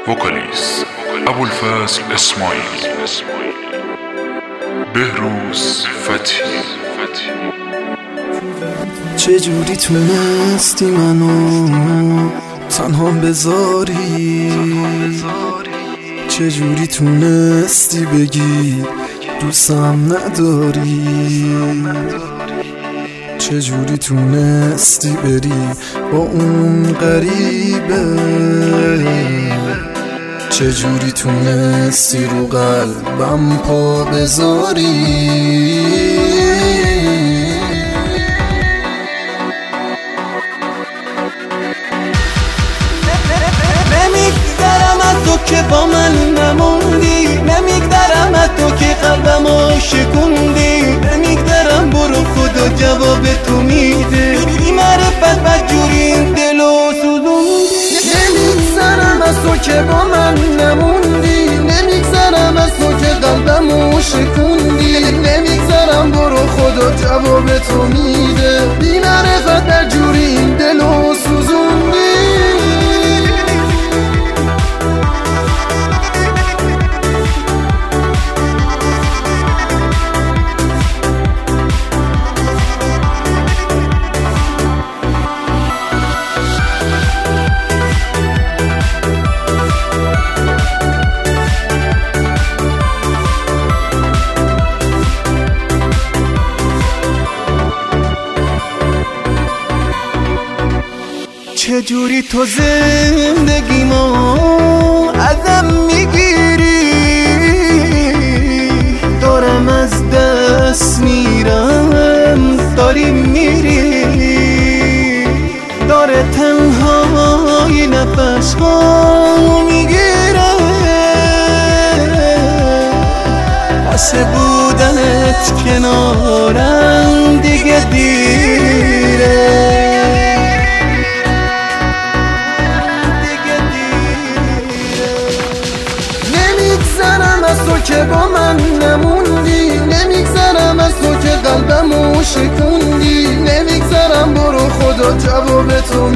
وکالیست ابوالفضل اسماعیل، بهروز فتحی. چجوری تونستی منو تنها بذاری؟ چجوری تونستی بگی دوستم نداری؟ چجوری تونستی بری با اون غریبه؟ چجوری تونستی رو قلبم پا بذاری؟ نمیگذرم از تو که با من نموندی، نمیگذرم از تو که قلبمو شکوندی، نمیگذرم برو خدا جواب تو میده، بی معرفت بدجوری این دلو سوزوندی. نمیگذرم از تو که با من نموندی، نمیگذرم از تو که قلبمو شکوندی، نمیگذرم برو خدا جواب تو میده، بی معرفت بدجوری این دلو سوزوندی. چجوری تو زندگیمو ازم میگیری؟ دارم از دست میرم، داری میری، داره تنهایی نفسمو میگیره، واسه بودنت کنارم دیگه دیره. نمیگذرم از تو که با من نموندی، نمیگذرم از تو که قلبمو شکوندی، نمیگذرم برو خدا جواب تو